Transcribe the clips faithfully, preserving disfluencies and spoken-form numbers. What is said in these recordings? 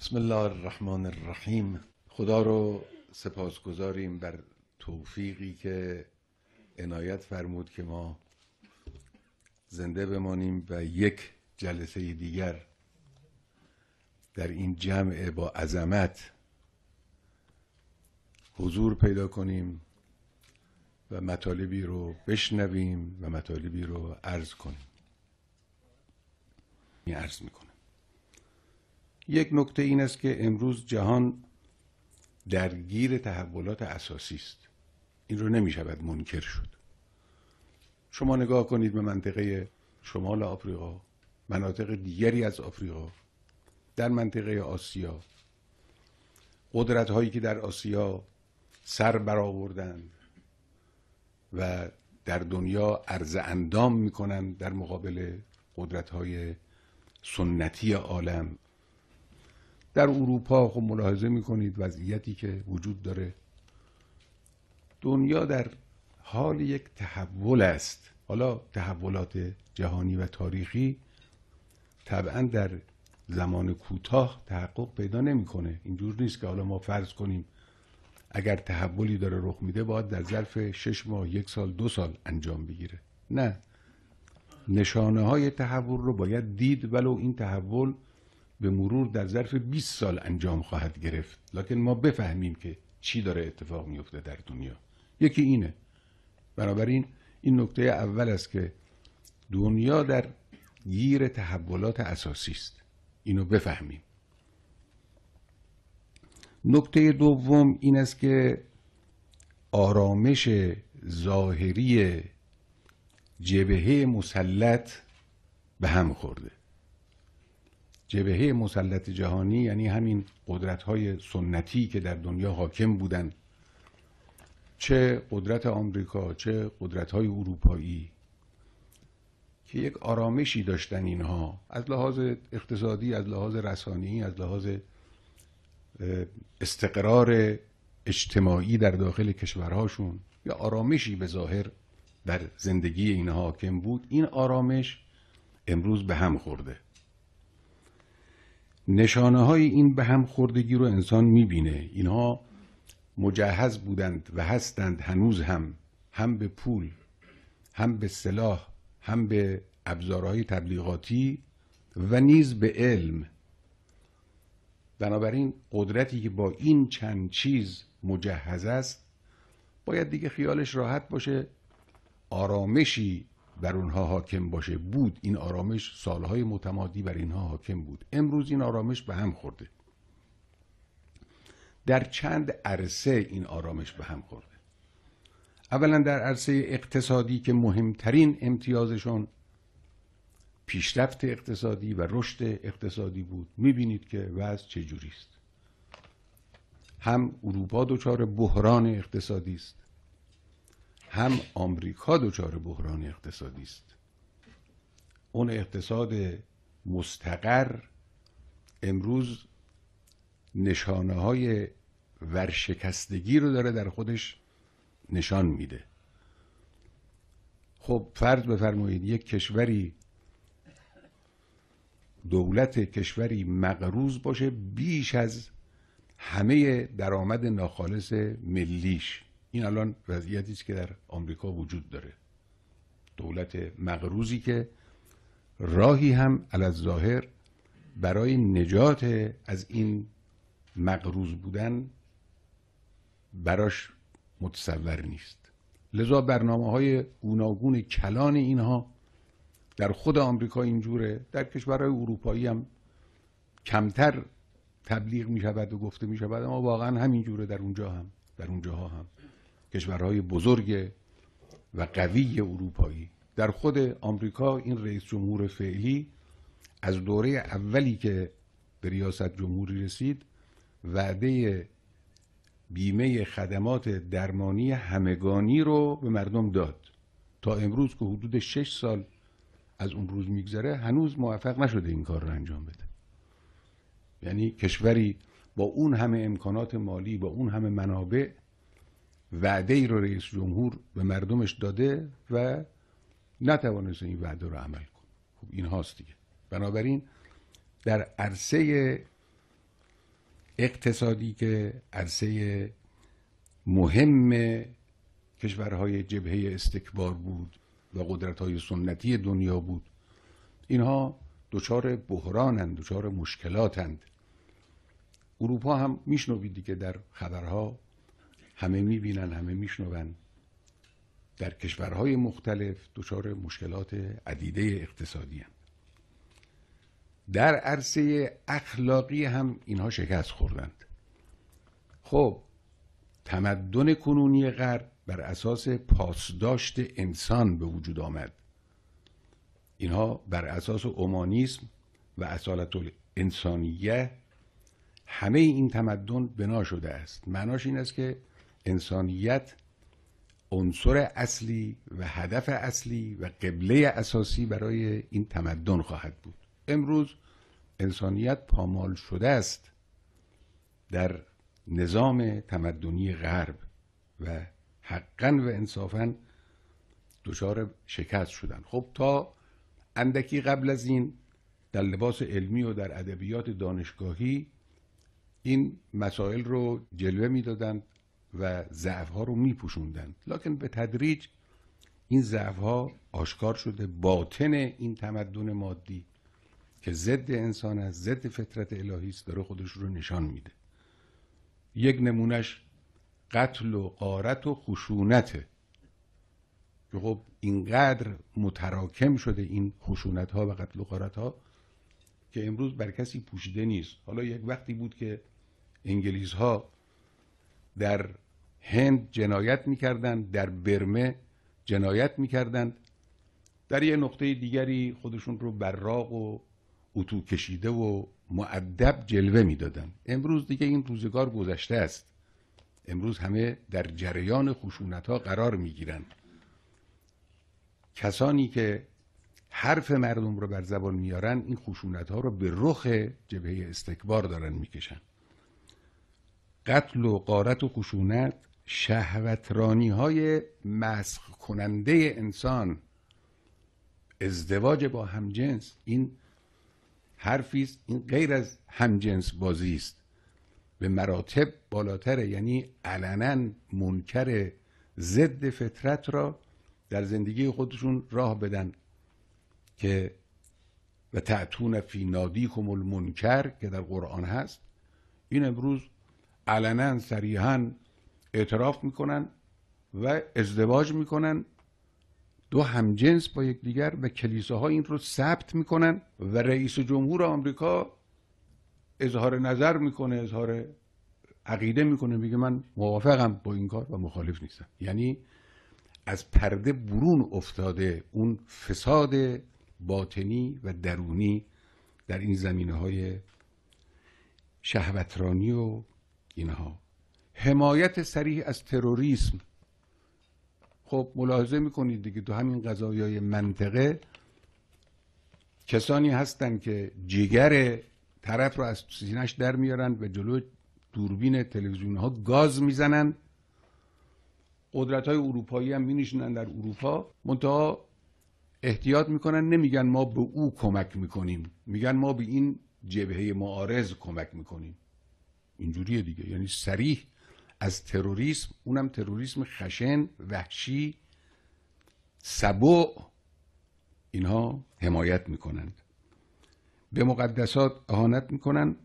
بسم الله الرحمن الرحیم. خدا رو سپاسگزاریم بر توفیقی که عنایت فرمود که ما زنده بمانیم و یک جلسه دیگر در این جمع با عظمت حضور پیدا کنیم و مطالبی رو بشنویم و مطالبی رو عرض کنیم. عرض میکنم. یک نکته این است که امروز جهان درگیر تحولات اساسی است. این رو نمیشود منکر شد. شما نگاه کنید به منطقه شمال آفریقا، مناطق دیگری از آفریقا، در منطقه آسیا، قدرت هایی که در آسیا سر برآوردند و در دنیا عرض اندام میکنند در مقابل قدرت های سنتی عالم. در اروپا خب ملاحظه میکنید وضعیتی که وجود داره. دنیا در حال یک تحول است. حالا تحولات جهانی و تاریخی طبعا در زمان کوتاه تحقق پیدا نمیکنه. اینجور نیست که حالا ما فرض کنیم اگر تحولی داره رخ میده باید در ظرف شش ماه، یک سال، دو سال انجام بگیره. نه، نشانه های تحول رو باید دید، ولو این تحول به مرور در ظرف بیست سال انجام خواهد گرفت، لکن ما بفهمیم که چی داره اتفاق میفته در دنیا. یکی اینه. بنابراین این نکته اول است که دنیا در گیر تحولات اساسی است. اینو بفهمیم. نکته دوم این است که آرامش ظاهری جبهه مسلط به هم خورده. جبهه مسلط جهانی یعنی همین قدرت‌های سنتی که در دنیا حاکم بودند، چه قدرت آمریکا چه قدرت‌های اروپایی، که یک آرامشی داشتن اینها از لحاظ اقتصادی، از لحاظ رسانه‌ای، از لحاظ استقرار اجتماعی در داخل کشورهاشون، یا آرامشی به ظاهر در زندگی اینها حاکم بود. این آرامش امروز به هم خورده. نشانه های این به هم خوردگی رو انسان میبینه. اینها مجهز بودند و هستند هنوز هم هم به پول، هم به سلاح، هم به ابزارهای تبلیغاتی و نیز به علم. بنابراین قدرتی که با این چند چیز مجهز است باید دیگه خیالش راحت باشه، آرامشی بر اونها حاکم باشه. بود این آرامش سالهای متمادی بر اینها حاکم بود. امروز این آرامش به هم خورده. در چند عرصه این آرامش به هم خورده. اولا در عرصه اقتصادی که مهمترین امتیازشون پیشرفت اقتصادی و رشد اقتصادی بود. میبینید که وضع چجوری است. هم اروپا دچار بحران اقتصادی است، هم آمریکا دچار بحران اقتصادی است. اون اقتصاد مستقر امروز نشانه های ورشکستگی رو داره در خودش نشان میده. خب فرض بفرمایید یک کشوری، دولت کشوری مقروض باشه بیش از همه درآمد ناخالص ملیش. این الان وضعیتی است که در آمریکا وجود داره. دولت مقروضی که راهی هم علی‌الظاهر برای نجات از این مقروض بودن براش متصور نیست. لذا برنامه‌های گوناگون کلان اینها در خود آمریکا اینجوره، در کشورهای اروپایی هم کمتر تبلیغ می شود و گفته می شود، اما واقعا همینجوره در اونجا هم در اونجاها هم کشورهای بزرگ و قوی اروپایی. در خود آمریکا این رئیس جمهور فعلی از دوره اولی که به ریاست جمهوری رسید وعده بیمه خدمات درمانی همگانی رو به مردم داد. تا امروز که حدود شش سال از اون روز میگذره هنوز موفق نشده این کار رو انجام بده. یعنی کشوری با اون همه امکانات مالی، با اون همه منابع، وعده ای رو رئیس جمهور به مردمش داده و نتوانسته این وعده رو عمل کنه. خب این هاست دیگه. بنابراین در عرصه اقتصادی که عرصه مهم کشورهای جبهه استکبار بود و قدرت‌های سنتی دنیا بود، اینها دچار بحرانند، دچار مشکلاتند. اروپا هم میشنوید دیگه، در خبرها همه میبینن، همه میشنون، در کشورهای مختلف دچار مشکلات عدیده اقتصادی هستند. در عرصه اخلاقی هم اینها شکست خوردند. خب تمدن کنونی غرب بر اساس پاسداشت انسان به وجود آمد. اینها بر اساس اومانیسم و اصالت الانسانیه همه این تمدن بنا شده است. معناش این است که انسانیت عنصر اصلی و هدف اصلی و قبله اساسی برای این تمدن خواهد بود. امروز انسانیت پامال شده است در نظام تمدنی غرب و حقاً و انصافاً دچار شکست شدن. خب تا اندکی قبل از این در لباس علمی و در ادبیات دانشگاهی این مسائل رو جلوه میدادند و ضعف‌ها رو میپوشوندند، لکن به تدریج این ضعف‌ها آشکار شده. باطن این تمدن مادی که ضد انسان است، ضد فطرت الهی است، داره خودش رو نشان میده. یک نمونش قتل و غارت و خشونته که خب اینقدر متراکم شده این خشونت ها و قتل و غارت ها که امروز بر کسی پوشیده نیست. حالا یک وقتی بود که انگلیس ها در هند جنایت میکردند، در برمه جنایت میکردند، در یه نقطه دیگری خودشون رو براق و اتو کشیده و مؤدب جلوه میدادن. امروز دیگه این روزگار گذشته است. امروز همه در جریان خشونت ها قرار میگیرن. کسانی که حرف مردم رو بر زبان میارن این خشونت ها رو به رخ جبهه استکبار دارن میکشن. قتل و غارت و خشونت شهوترانی های مسخ کننده انسان، ازدواج با همجنس، این حرفی است، این غیر از همجنس بازی است، به مراتب بالاتره. یعنی علنا منکر ضد فطرت را در زندگی خودشون راه بدن که و تأتون فی نادیکم المنکر که در قرآن هست. این امروز علنا صریحا اعتراف میکنن و ازدواج میکنن، دو همجنس با یکدیگر، و کلیساها این رو ثبت میکنن و رئیس جمهور آمریکا اظهار نظر میکنه، اظهار عقیده میکنه، میگه من موافقم با این کار و مخالف نیستم. یعنی از پرده برون افتاده اون فساد باطنی و درونی در این زمینه‌های شهوترانی و اینها. حمایت صریح از تروریسم. خب ملاحظه میکنید دیگه تو همین قضایای منطقه کسانی هستن که جگر طرف رو از سینه‌اش در میارن و جلو دوربین تلویزیون ها گاز میزنن. قدرت های اروپایی هم مینشینن در اروپا، منتها احتیاط میکنن، نمیگن ما به او کمک میکنیم، میگن ما به این جبهه معارض کمک میکنیم. اینجوریه دیگه. یعنی صریح از تروریسم، اونم تروریسم خشن، وحشی، سبع، اینها حمایت میکنند. به مقدسات اهانت میکنن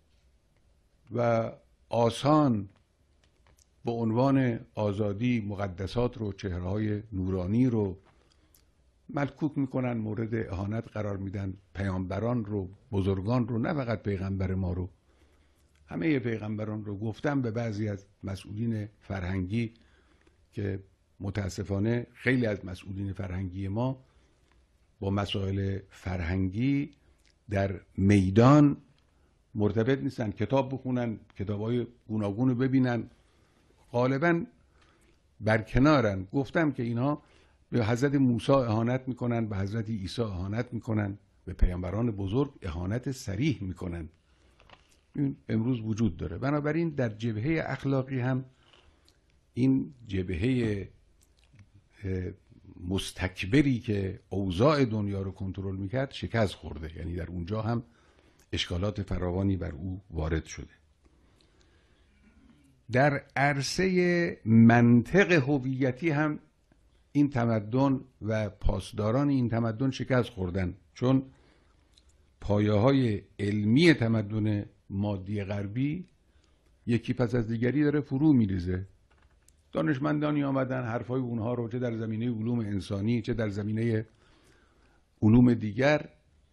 و آسان به عنوان آزادی مقدسات رو، چهره‌های نورانی رو ملکوک میکنن، مورد اهانت قرار میدن. پیامبران رو، بزرگان رو، نه فقط پیغمبر ما رو، همه پیغمبران رو. گفتم به بعضی از مسئولین فرهنگی که متاسفانه خیلی از مسئولین فرهنگی ما با مسائل فرهنگی در میدان مرتبط نیستن، کتاب بخونن، کتاب‌های گوناگون رو ببینن، غالباً برکنارن. گفتم که اینها به حضرت موسی اهانت میکنن، به حضرت عیسی اهانت میکنن، به پیامبران بزرگ اهانت صریح میکنن. این امروز وجود داره. بنابراین در جبهه اخلاقی هم این جبهه مستکبری که اوضاع دنیا رو کنترل میکرد شکست خورده. یعنی در اونجا هم اشکالات فراوانی بر او وارد شده. در عرصه منطق هویتی هم این تمدن و پاسداران این تمدن شکست خوردن، چون پایه های علمی تمدن مادی غربی یکی پس از دیگری داره فرو میریزه. دانشمندانی آمدن حرفای اونها رو چه در زمینه علوم انسانی چه در زمینه علوم دیگر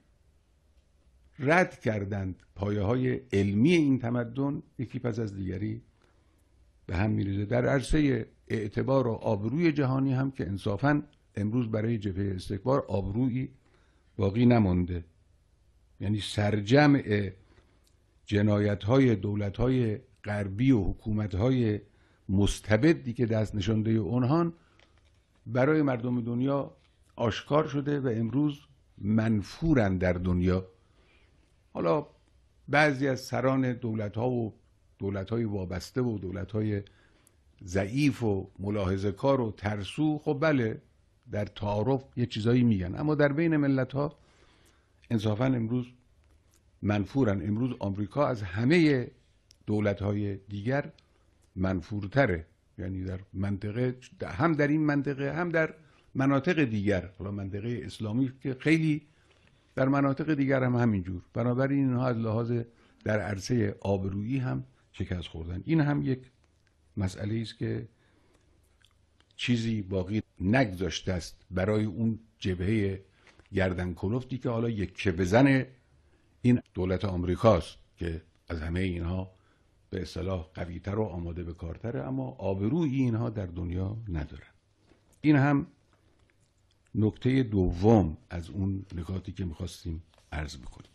رد کردند. پایه های علمی این تمدن یکی پس از دیگری به هم میریزه. در عرصه اعتبار و آبروی جهانی هم که انصافاً امروز برای جبهه استکبار آبرویی باقی نمانده. یعنی سرجمع جنایت‌های دولت‌های غربی و حکومت‌های مستبدی که دست نشانده اونهان برای مردم دنیا آشکار شده و امروز منفورن در دنیا. حالا بعضی از سران دولت‌ها و دولت‌های وابسته و دولت‌های ضعیف و ملاحظه‌کار و ترسو خب بله در تعارف یه چیزایی میگن، اما در بین ملت‌ها انصافاً امروز منفورن. امروز آمریکا از همه دولت‌های دیگر منفورتره، یعنی در منطقه هم در این منطقه هم در مناطق دیگر، حالا منطقه اسلامی که خیلی در مناطق دیگر هم همینجور. بنابراین اینها از لحاظ در عرصه آبرویی هم شکست خوردن. این هم یک مسئله است که چیزی باقی نگذاشته است برای اون جبهه گردن کلفتی که حالا یک بزن این دولت آمریکاست که از همه اینها به اصطلاح قوی‌تر و آماده به کارتره، اما آبروی اینها در دنیا ندارن. این هم نکته دوم از اون نکاتی که میخواستیم عرض بکنیم.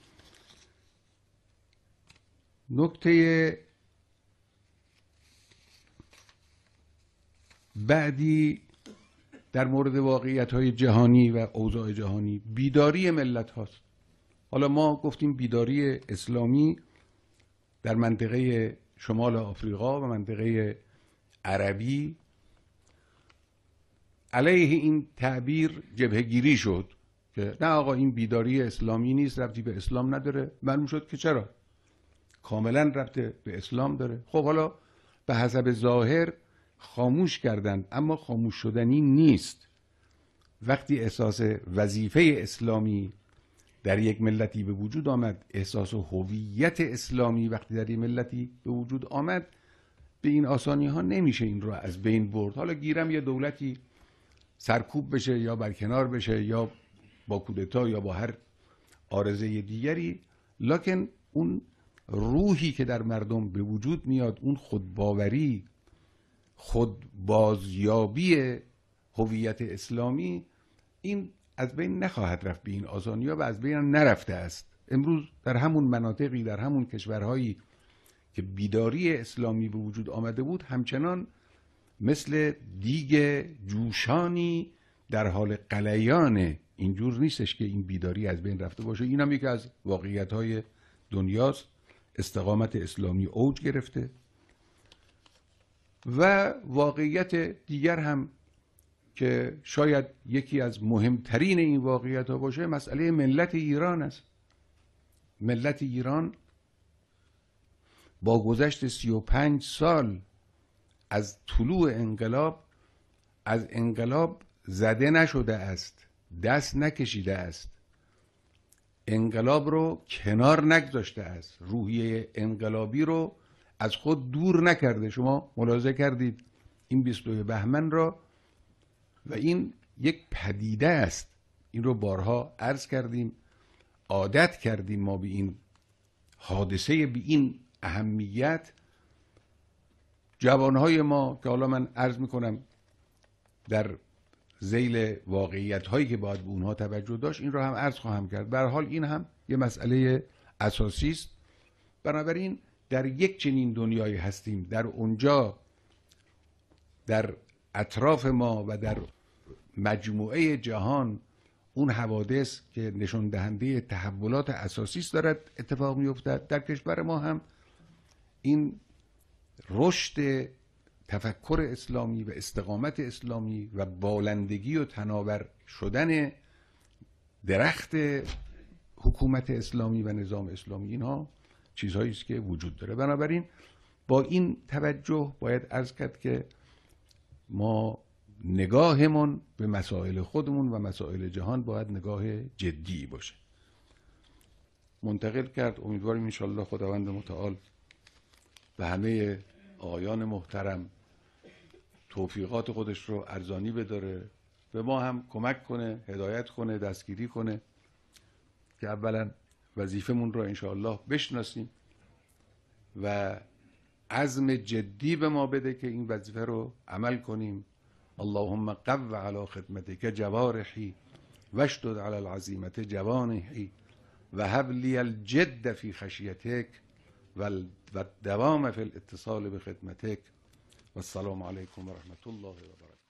نکته بعدی در مورد واقعیت‌های جهانی و اوضاع جهانی بیداری ملت هاست. حالا ما گفتیم بیداری اسلامی در منطقه شمال آفریقا و منطقه عربی علیه این تعبیر جبهه‌گیری شد که نه آقا این بیداری اسلامی نیست، ربطی به اسلام نداره. معلوم شد که چرا، کاملا ربط به اسلام داره. خب حالا به حسب ظاهر خاموش کردند، اما خاموش شدنی نیست. وقتی احساس وظیفه اسلامی در یک ملتی به وجود آمد، احساس هویت اسلامی وقتی در یک ملتی به وجود آمد، به این آسانی ها نمیشه این رو از بین برد. حالا گیرم یه دولتی سرکوب بشه یا برکنار بشه یا با کودتا یا با هر عارضه دیگری، لکن اون روحی که در مردم به وجود میاد، اون خودباوری، خود بازیابی هویت اسلامی، این از بین نخواهد رفت به این آسانی ها و از بین نرفته است. امروز در همون مناطقی، در همون کشورهایی که بیداری اسلامی به وجود آمده بود، همچنان مثل دیگ جوشانی در حال غلیان. اینجور نیستش که این بیداری از بین رفته باشه. این هم یکی از واقعیت‌های دنیاست. استقامت اسلامی اوج گرفته و واقعیت دیگر هم که شاید یکی از مهمترین این واقعیت ها باشه، مسئله ملت ایران است. ملت ایران با گذشت سی و پنج سال از طلوع انقلاب، از انقلاب زده نشده است، دست نکشیده است، انقلاب رو کنار نگذاشته است، روحیه انقلابی رو از خود دور نکرده. شما ملاحظه کردید این بیست و دو بهمن را، و این یک پدیده است. این رو بارها عرض کردیم، عادت کردیم ما به این حادثه به این اهمیت. جوانهای ما که حالا من عرض میکنم در ذیل واقعیت هایی که باید به اونها توجه داشت، این رو هم عرض خواهم کرد. به هر حال این هم یه مسئله اساسی است. بنابراین در یک چنین دنیایی هستیم، در اونجا در اطراف ما و در مجموعه جهان اون حوادث که نشون دهنده تحولات اساسی است دارد اتفاق میافتد. در کشور ما هم این رشد تفکر اسلامی و استقامت اسلامی و بالندگی و تناور شدن درخت حکومت اسلامی و نظام اسلامی، اینها چیزهایی است که وجود داره. بنابراین با این توجه باید عرض کرد که ما نگاهمون به مسائل خودمون و مسائل جهان باید نگاه جدی باشه. منتقل کرد. امیدواریم انشالله خداوند متعال به همه آقایان محترم توفیقات خودش رو ارزانی بداره، به ما هم کمک کنه، هدایت کنه، دستگیری کنه که اولا وظیفمون رو انشاءالله بشناسیم و عزم جدی به ما بده که این وظیفه رو عمل کنیم. اللهم قو علی خدمتک جوارحی واشدد علی العزیمة جوانحی و هب لی الجد فی خشیتک و الدوام فی الاتصال بخدمتک و السلام علیکم و رحمت الله و برکاته.